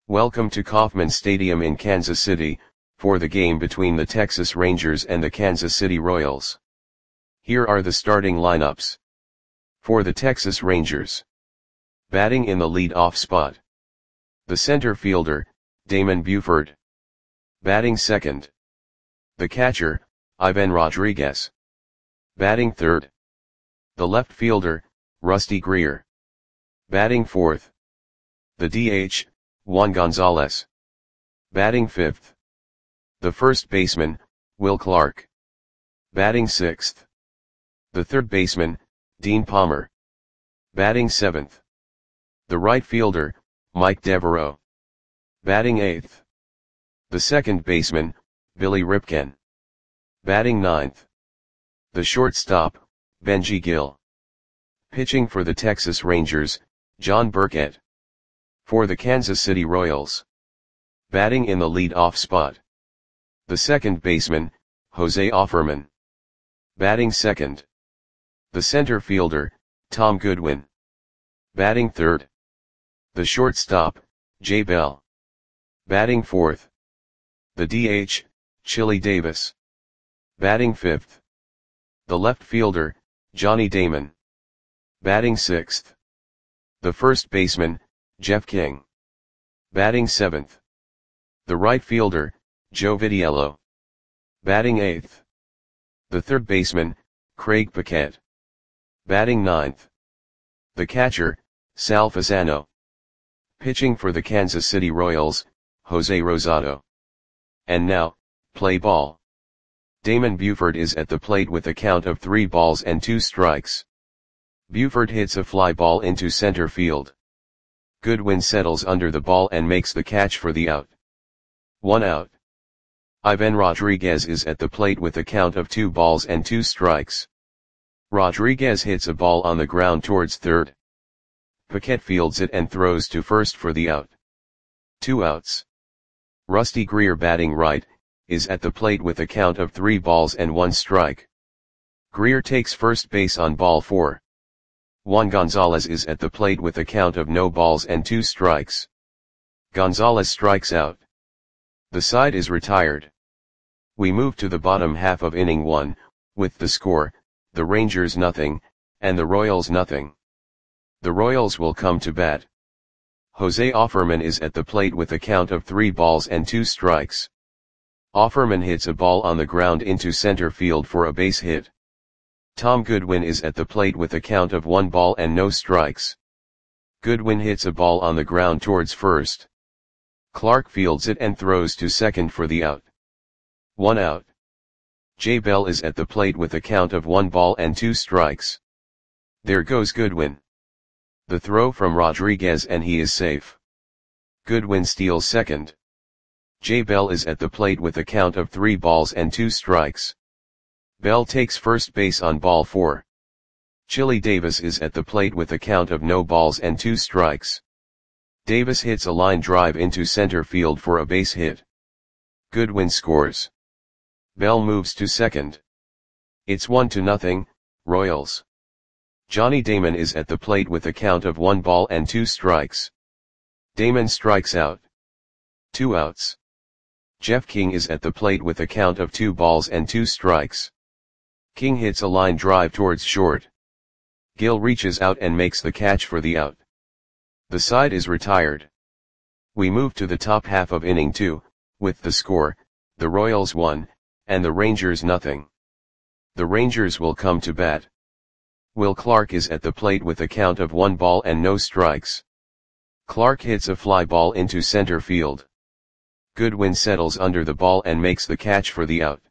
Welcome to Kauffman Stadium in Kansas City, for the game between the Texas Rangers and the Kansas City Royals. Here are the starting lineups. For the Texas Rangers. Batting in the lead-off spot. The center fielder, Damon Buford. Batting second. The catcher, Ivan Rodriguez. Batting third. The left fielder, Rusty Greer. Batting fourth. The DH, Juan Gonzalez. Batting fifth. The first baseman, Will Clark. Batting sixth. The third baseman, Dean Palmer. Batting seventh. The right fielder, Mike Devereaux. Batting eighth. The second baseman, Billy Ripken. Batting ninth. The shortstop, Benji Gill. Pitching for the Texas Rangers, John Burkett. For the Kansas City Royals. Batting in the lead-off spot. The second baseman, Jose Offerman. Batting second. The center fielder, Tom Goodwin. Batting third. The shortstop, Jay Bell. Batting fourth. The DH, Chili Davis. Batting fifth. The left fielder, Johnny Damon. Batting sixth. The first baseman, Jeff King. Batting seventh. The right fielder, Joe Vitiello. Batting eighth. The third baseman, Craig Paquette. Batting ninth. The catcher, Sal Fasano. Pitching for the Kansas City Royals, Jose Rosado. And now, play ball. Damon Buford is at the plate with a count of 3 balls and 2 strikes. Buford hits a fly ball into center field. Goodwin settles under the ball and makes the catch for the out. 1 out. Ivan Rodriguez is at the plate with a count of 2 balls and 2 strikes. Rodriguez hits a ball on the ground towards third. Paquette fields it and throws to first for the out. 2 outs. Rusty Greer, batting right, is at the plate with a count of 3 balls and 1 strike. Greer takes first base on ball 4. Juan Gonzalez is at the plate with a count of no balls and 2 strikes. Gonzalez strikes out. The side is retired. We move to the bottom half of inning 1, with the score, the Rangers nothing, and the Royals nothing. The Royals will come to bat. Jose Offerman is at the plate with a count of 3 balls and 2 strikes. Offerman hits a ball on the ground into center field for a base hit. Tom Goodwin is at the plate with a count of 1 ball and no strikes. Goodwin hits a ball on the ground towards first. Clark fields it and throws to second for the out. 1 out. Jay Bell is at the plate with a count of 1 ball and 2 strikes. There goes Goodwin. The throw from Rodriguez and he is safe. Goodwin steals second. Jay Bell is at the plate with a count of 3 balls and 2 strikes. Bell takes first base on ball 4. Chili Davis is at the plate with a count of no balls and 2 strikes. Davis hits a line drive into center field for a base hit. Goodwin scores. Bell moves to second. It's 1-0, Royals. Johnny Damon is at the plate with a count of 1 ball and 2 strikes. Damon strikes out. 2 outs. Jeff King is at the plate with a count of 2 balls and 2 strikes. King hits a line drive towards short. Gill reaches out and makes the catch for the out. The side is retired. We move to the top half of inning 2, with the score, the Royals 1, and the Rangers nothing. The Rangers will come to bat. Will Clark is at the plate with a count of 1 ball and no strikes. Clark hits a fly ball into center field. Goodwin settles under the ball and makes the catch for the out.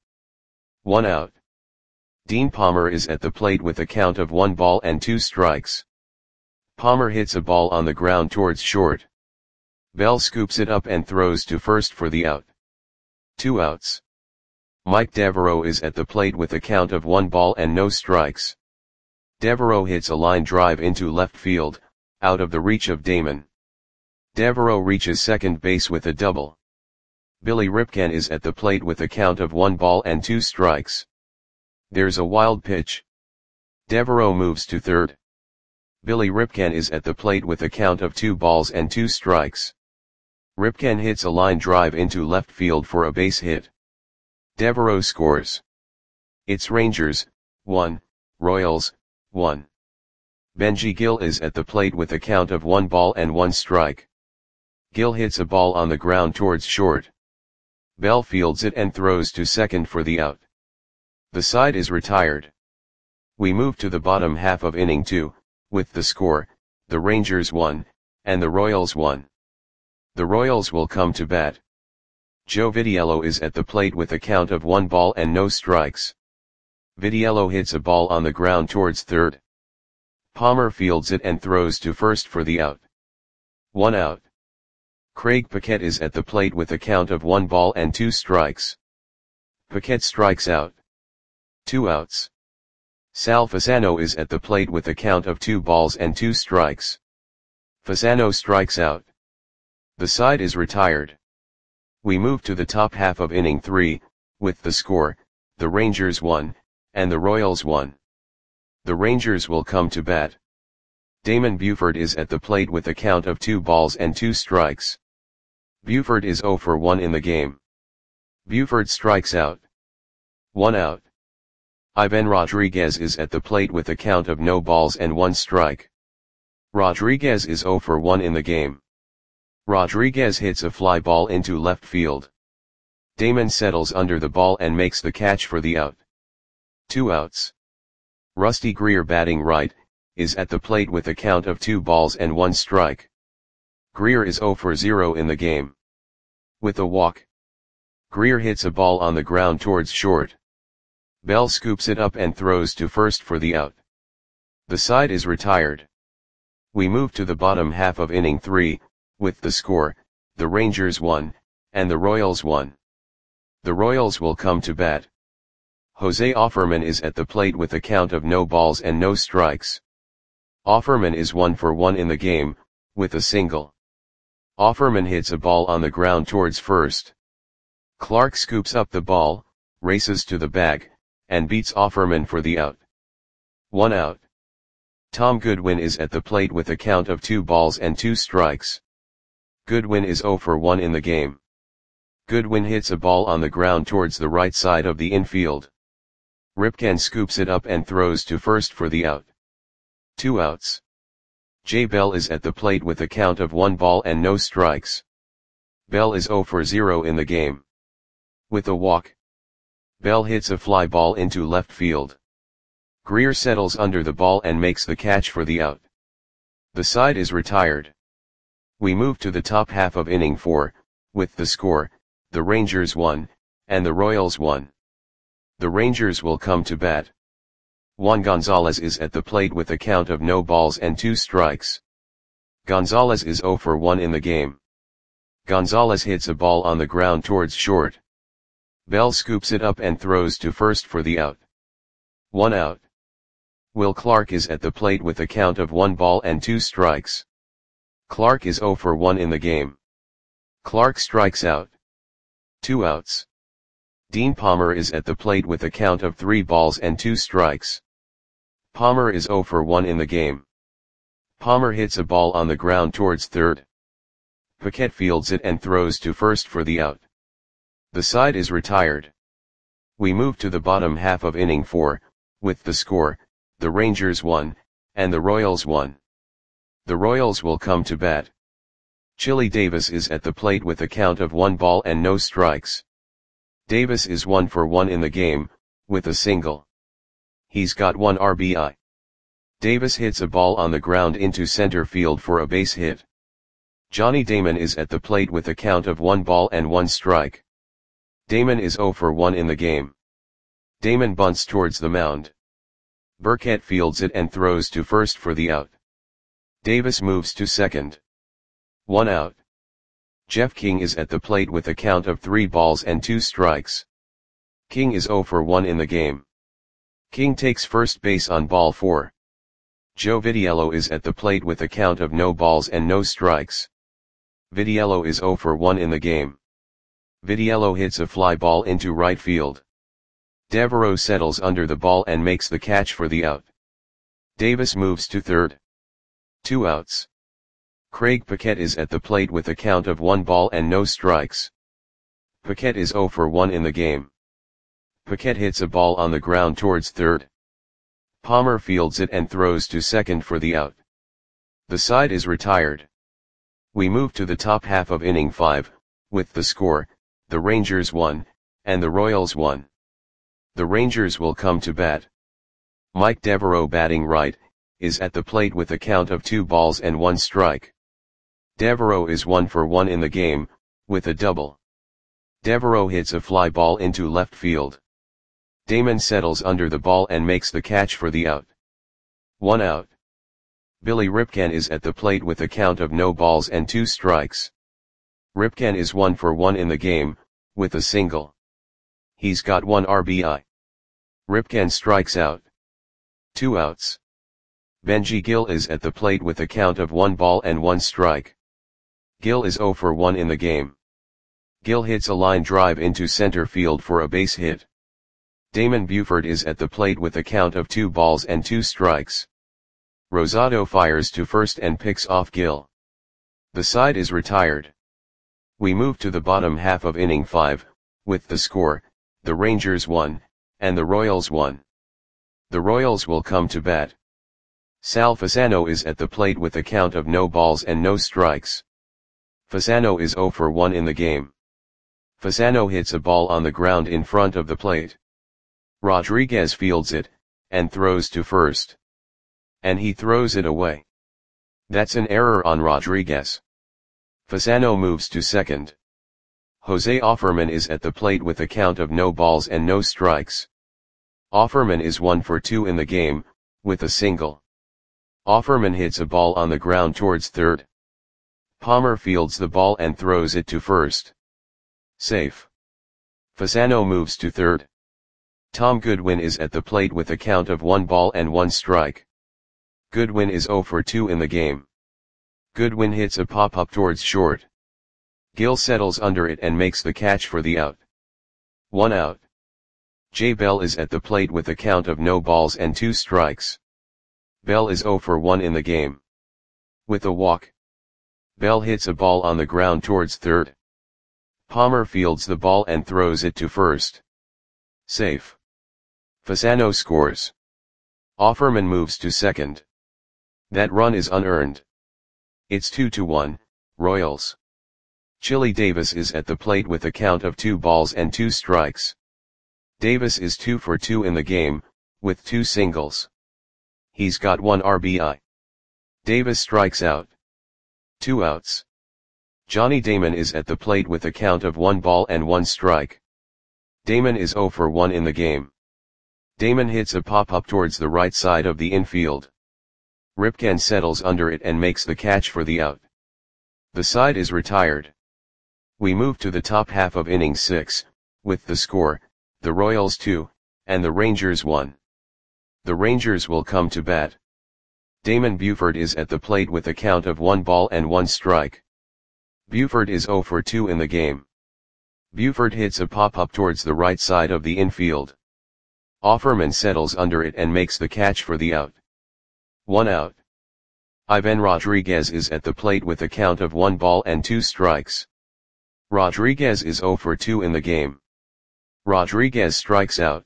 1 out. Dean Palmer is at the plate with a count of 1 ball and 2 strikes. Palmer hits a ball on the ground towards short. Bell scoops it up and throws to first for the out. 2 outs. Mike Devereaux is at the plate with a count of 1 ball and no strikes. Devereaux hits a line drive into left field, out of the reach of Damon. Devereaux reaches second base with a double. Billy Ripken is at the plate with a count of 1 ball and 2 strikes. There's a wild pitch. Devereaux moves to third. Billy Ripken is at the plate with a count of 2 balls and 2 strikes. Ripken hits a line drive into left field for a base hit. Devereaux scores. It's Rangers, 1, Royals, 1. Benji Gill is at the plate with a count of 1 ball and 1 strike. Gill hits a ball on the ground towards short. Bell fields it and throws to second for the out. The side is retired. We move to the bottom half of inning 2, with the score, the Rangers 1, and the Royals 1. The Royals will come to bat. Joe Vitiello is at the plate with a count of 1 ball and no strikes. Vitiello hits a ball on the ground towards third. Palmer fields it and throws to first for the out. 1 out. Craig Paquette is at the plate with a count of 1 ball and 2 strikes. Paquette strikes out. 2 outs. Sal Fasano is at the plate with a count of 2 balls and 2 strikes. Fasano strikes out. The side is retired. We move to the top half of inning 3, with the score, the Rangers 1, and the Royals 1. The Rangers will come to bat. Damon Buford is at the plate with a count of 2 balls and 2 strikes. Buford is 0 for 1 in the game. Buford strikes out. 1 out. Ivan Rodriguez is at the plate with a count of no balls and 1 strike. Rodriguez is 0 for 1 in the game. Rodriguez hits a fly ball into left field. Damon settles under the ball and makes the catch for the out. 2 outs. Rusty Greer, batting right, is at the plate with a count of 2 balls and 1 strike. Greer is 0 for 0 in the game. With a walk. Greer hits a ball on the ground towards short. Bell scoops it up and throws to first for the out. The side is retired. We move to the bottom half of inning 3, with the score, the Rangers 1, and the Royals 1. The Royals will come to bat. Jose Offerman is at the plate with a count of no balls and no strikes. Offerman is 1 for 1 in the game, with a single. Offerman hits a ball on the ground towards first. Clark scoops up the ball, races to the bag, and beats Offerman for the out. 1 out. Tom Goodwin is at the plate with a count of 2 balls and 2 strikes. Goodwin is 0 for 1 in the game. Goodwin hits a ball on the ground towards the right side of the infield. Ripken scoops it up and throws to first for the out. 2 outs. Jay Bell is at the plate with a count of 1 ball and no strikes. Bell is 0 for 0 in the game. With a walk. Bell hits a fly ball into left field. Greer settles under the ball and makes the catch for the out. The side is retired. We move to the top half of inning 4, with the score, the Rangers 1, and the Royals 1. The Rangers will come to bat. Juan Gonzalez is at the plate with a count of no balls and 2 strikes. Gonzalez is 0 for 1 in the game. Gonzalez hits a ball on the ground towards short. Bell scoops it up and throws to first for the out. 1 out. Will Clark is at the plate with a count of 1 ball and 2 strikes. Clark is 0 for 1 in the game. Clark strikes out. 2 outs. Dean Palmer is at the plate with a count of 3 balls and 2 strikes. Palmer is 0 for 1 in the game. Palmer hits a ball on the ground towards third. Paquette fields it and throws to first for the out. The side is retired. We move to the bottom half of inning 4, with the score, the Rangers 1, and the Royals 1. The Royals will come to bat. Chili Davis is at the plate with a count of 1 ball and no strikes. Davis is 1 for 1 in the game, with a single. He's got 1 RBI. Davis hits a ball on the ground into center field for a base hit. Johnny Damon is at the plate with a count of 1 ball and 1 strike. Damon is 0 for 1 in the game. Damon bunts towards the mound. Burkett fields it and throws to first for the out. Davis moves to second. 1 out. Jeff King is at the plate with a count of 3 balls and 2 strikes. King is 0 for 1 in the game. King takes first base on ball 4. Joe Vitiello is at the plate with a count of no balls and no strikes. Vitiello is 0 for 1 in the game. Vitiello hits a fly ball into right field. Devereaux settles under the ball and makes the catch for the out. Davis moves to third. 2 outs. Craig Paquette is at the plate with a count of 1 ball and no strikes. Paquette is 0 for 1 in the game. Paquette hits a ball on the ground towards third. Palmer fields it and throws to second for the out. The side is retired. We move to the top half of inning 5, with the score, the Rangers 1, and the Royals 1. The Rangers will come to bat. Mike Devereaux, batting right, is at the plate with a count of 2 balls and 1 strike. Devereaux is 1 for 1 in the game, with a double. Devereaux hits a fly ball into left field. Damon settles under the ball and makes the catch for the out. 1 out. Billy Ripken is at the plate with a count of no balls and 2 strikes. Ripken is 1 for 1 in the game, with a single. He's got 1 RBI. Ripken strikes out. 2 outs. Benji Gill is at the plate with a count of 1 ball and 1 strike. Gill is 0 for 1 in the game. Gill hits a line drive into center field for a base hit. Damon Buford is at the plate with a count of 2 balls and 2 strikes. Rosado fires to first and picks off Gill. The side is retired. We move to the bottom half of inning 5, with the score, the Rangers 1, and the Royals 1. The Royals will come to bat. Sal Fasano is at the plate with a count of no balls and no strikes. Fasano is 0 for 1 in the game. Fasano hits a ball on the ground in front of the plate. Rodriguez fields it, and throws to first. And he throws it away. That's an error on Rodriguez. Fasano moves to second. Jose Offerman is at the plate with a count of no balls and no strikes. Offerman is 1 for 2 in the game, with a single. Offerman hits a ball on the ground towards third. Palmer fields the ball and throws it to first. Safe. Fasano moves to third. Tom Goodwin is at the plate with a count of 1 ball and 1 strike. Goodwin is 0 for 2 in the game. Goodwin hits a pop-up towards short. Gill settles under it and makes the catch for the out. 1 out. Jay Bell is at the plate with a count of no balls and 2 strikes. Bell is 0 for 1 in the game. With a walk. Bell hits a ball on the ground towards third. Palmer fields the ball and throws it to first. Safe. Fasano scores. Offerman moves to second. That run is unearned. It's 2-1, Royals. Chili Davis is at the plate with a count of 2 balls and 2 strikes. Davis is 2 for 2 in the game, with 2 singles. He's got 1 RBI. Davis strikes out. 2 outs. Johnny Damon is at the plate with a count of 1 ball and 1 strike. Damon is 0 for 1 in the game. Damon hits a pop-up towards the right side of the infield. Ripken settles under it and makes the catch for the out. The side is retired. We move to the top half of inning 6, with the score, the Royals 2, and the Rangers 1. The Rangers will come to bat. Damon Buford is at the plate with a count of 1 ball and 1 strike. Buford is 0 for 2 in the game. Buford hits a pop-up towards the right side of the infield. Offerman settles under it and makes the catch for the out. 1 out. Ivan Rodriguez is at the plate with a count of 1 ball and 2 strikes. Rodriguez is 0 for 2 in the game. Rodriguez strikes out.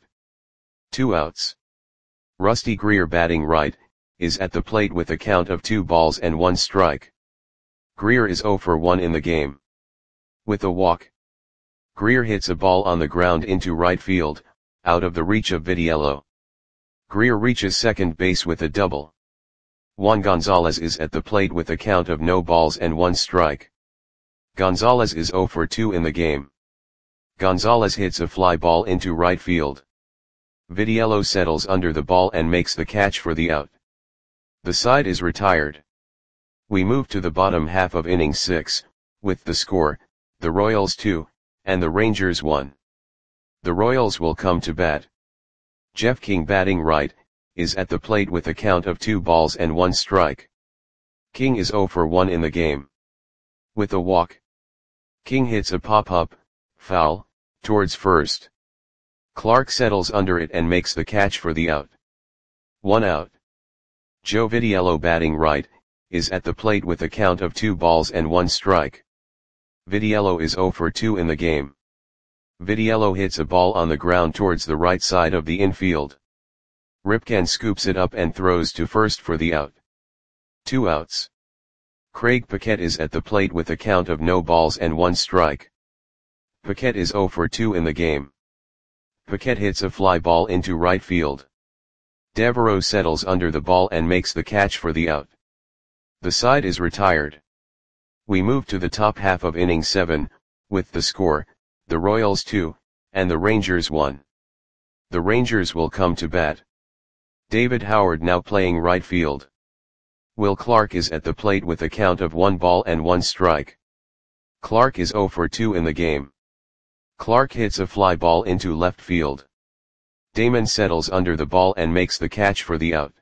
2 outs. Rusty Greer, batting right, is at the plate with a count of 2 balls and 1 strike. Greer is 0 for 1 in the game. With a walk. Greer hits a ball on the ground into right field, out of the reach of Vitiello. Greer reaches second base with a double. Juan Gonzalez is at the plate with a count of no balls and 1 strike. Gonzalez is 0 for 2 in the game. Gonzalez hits a fly ball into right field. Vitiello settles under the ball and makes the catch for the out. The side is retired. We move to the bottom half of inning 6, with the score, the Royals 2, and the Rangers 1. The Royals will come to bat. Jeff King, batting right, is at the plate with a count of 2 balls and 1 strike. King is 0 for 1 in the game. With a walk. King hits a pop-up, foul, towards first. Clark settles under it and makes the catch for the out. 1 out. Joe Vitiello, batting right, is at the plate with a count of 2 balls and 1 strike. Vitiello is 0 for 2 in the game. Vitiello hits a ball on the ground towards the right side of the infield. Ripken scoops it up and throws to first for the out. 2 outs. Craig Paquette is at the plate with a count of no balls and 1 strike. Paquette is 0 for 2 in the game. Paquette hits a fly ball into right field. Devereaux settles under the ball and makes the catch for the out. The side is retired. We move to the top half of inning 7, with the score, the Royals 2, and the Rangers 1. The Rangers will come to bat. David Howard now playing right field. Will Clark is at the plate with a count of 1 ball and 1 strike. Clark is 0 for 2 in the game. Clark hits a fly ball into left field. Damon settles under the ball and makes the catch for the out.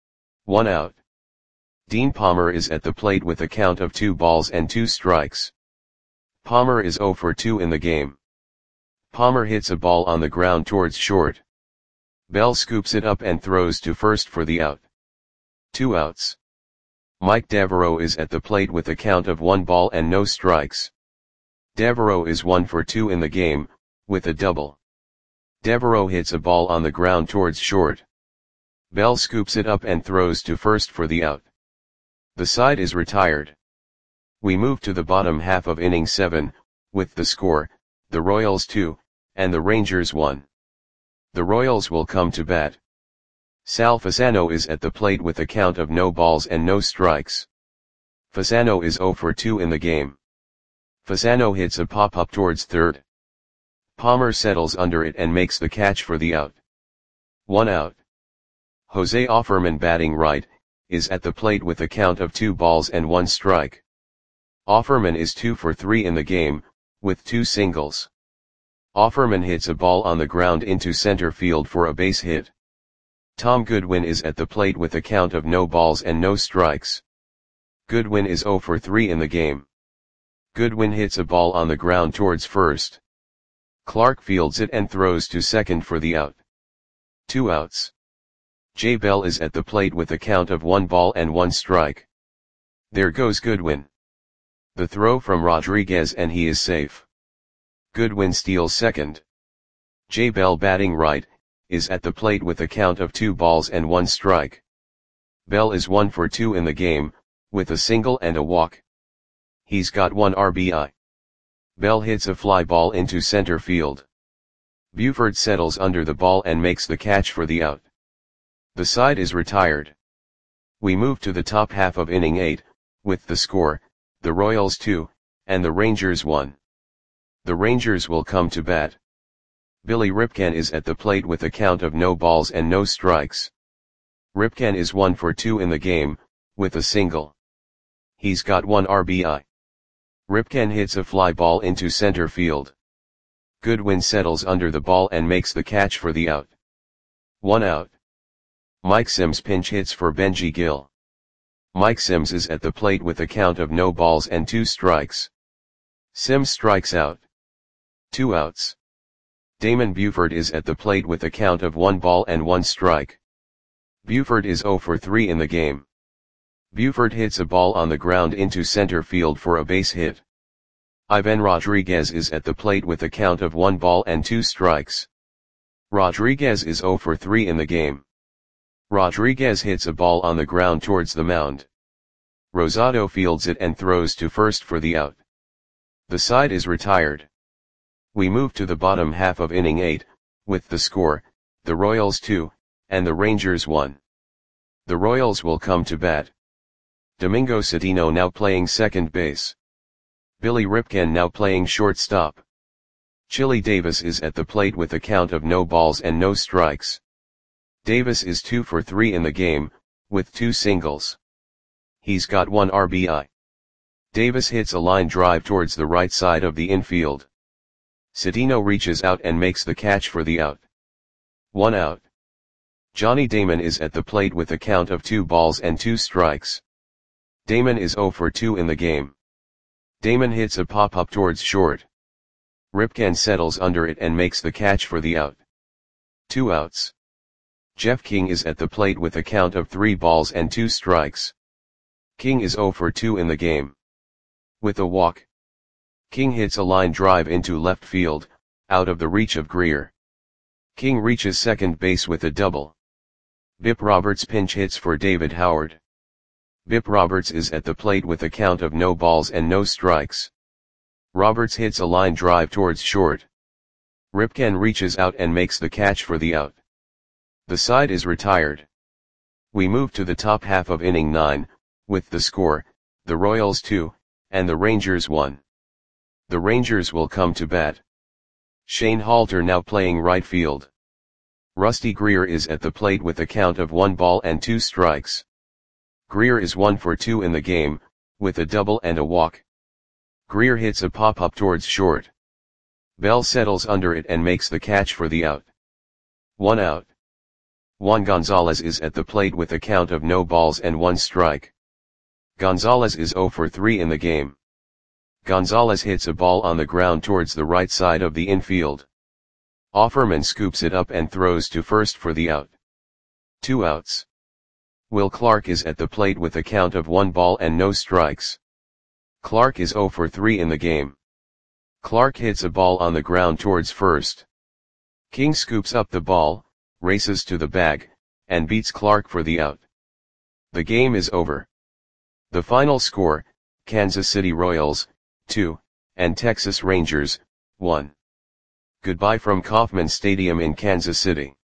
1 out. Dean Palmer is at the plate with a count of 2 balls and 2 strikes. Palmer is 0 for 2 in the game. Palmer hits a ball on the ground towards short. Bell scoops it up and throws to first for the out. 2 outs. Mike Devereaux is at the plate with a count of 1 ball and no strikes. Devereaux is 1 for 2 in the game, with a double. Devereaux hits a ball on the ground towards short. Bell scoops it up and throws to first for the out. The side is retired. We move to the bottom half of inning 7, with the score, the Royals 2, and the Rangers 1. The Royals will come to bat. Sal Fasano is at the plate with a count of no balls and no strikes. Fasano is 0 for 2 in the game. Fasano hits a pop-up towards third. Palmer settles under it and makes the catch for the out. 1 out. Jose Offerman batting right, is at the plate with a count of 2 balls and 1 strike. Offerman is 2 for 3 in the game, with 2 singles. Offerman hits a ball on the ground into center field for a base hit. Tom Goodwin is at the plate with a count of no balls and no strikes. Goodwin is 0 for 3 in the game. Goodwin hits a ball on the ground towards first. Clark fields it and throws to second for the out. 2 outs. Jay Bell is at the plate with a count of 1 ball and 1 strike. There goes Goodwin. The throw from Rodriguez and he is safe. Goodwin steals second. Jay Bell batting right, is at the plate with a count of 2 balls and 1 strike. Bell is 1 for 2 in the game, with a single and a walk. He's got 1 RBI. Bell hits a fly ball into center field. Buford settles under the ball and makes the catch for the out. The side is retired. We move to the top half of inning 8, with the score, the Royals 2, and the Rangers 1. The Rangers will come to bat. Billy Ripken is at the plate with a count of no balls and no strikes. Ripken is 1 for 2 in the game, with a single. He's got 1 RBI. Ripken hits a fly ball into center field. Goodwin settles under the ball and makes the catch for the out. 1 out. Mike Sims pinch hits for Benji Gill. Mike Sims is at the plate with a count of no balls and 2 strikes. Sims strikes out. 2 outs. Damon Buford is at the plate with a count of 1 ball and 1 strike. Buford is 0 for 3 in the game. Buford hits a ball on the ground into center field for a base hit. Ivan Rodriguez is at the plate with a count of 1 ball and 2 strikes. Rodriguez is 0 for 3 in the game. Rodriguez hits a ball on the ground towards the mound. Rosado fields it and throws to first for the out. The side is retired. We move to the bottom half of inning 8, with the score, the Royals 2, and the Rangers 1. The Royals will come to bat. Domingo Cedeno now playing second base. Billy Ripken now playing shortstop. Chili Davis is at the plate with a count of no balls and no strikes. Davis is 2 for 3 in the game, with 2 singles. He's got 1 RBI. Davis hits a line drive towards the right side of the infield. Cedeno reaches out and makes the catch for the out. 1 out. Johnny Damon is at the plate with a count of 2 balls and 2 strikes. Damon is 0 for 2 in the game. Damon hits a pop-up towards short. Ripken settles under it and makes the catch for the out. 2 outs. Jeff King is at the plate with a count of 3 balls and 2 strikes. King is 0 for 2 in the game. With a walk, King hits a line drive into left field, out of the reach of Greer. King reaches second base with a double. Bip Roberts pinch hits for David Howard. Bip Roberts is at the plate with a count of no balls and no strikes. Roberts hits a line drive towards short. Ripken reaches out and makes the catch for the out. The side is retired. We move to the top half of inning 9, with the score, the Royals 2, and the Rangers 1. The Rangers will come to bat. Shane Halter now playing right field. Rusty Greer is at the plate with a count of 1 ball and 2 strikes. Greer is 1 for 2 in the game, with a double and a walk. Greer hits a pop-up towards short. Bell settles under it and makes the catch for the out. 1 out. Juan Gonzalez is at the plate with a count of no balls and 1 strike. Gonzalez is 0 for 3 in the game. Gonzalez hits a ball on the ground towards the right side of the infield. Offerman scoops it up and throws to first for the out. 2 outs. Will Clark is at the plate with a count of 1 ball and no strikes. Clark is 0 for 3 in the game. Clark hits a ball on the ground towards first. King scoops up the ball, races to the bag, and beats Clark for the out. The game is over. The final score, Kansas City Royals, 2, and Texas Rangers, 1. Goodbye from Kauffman Stadium in Kansas City.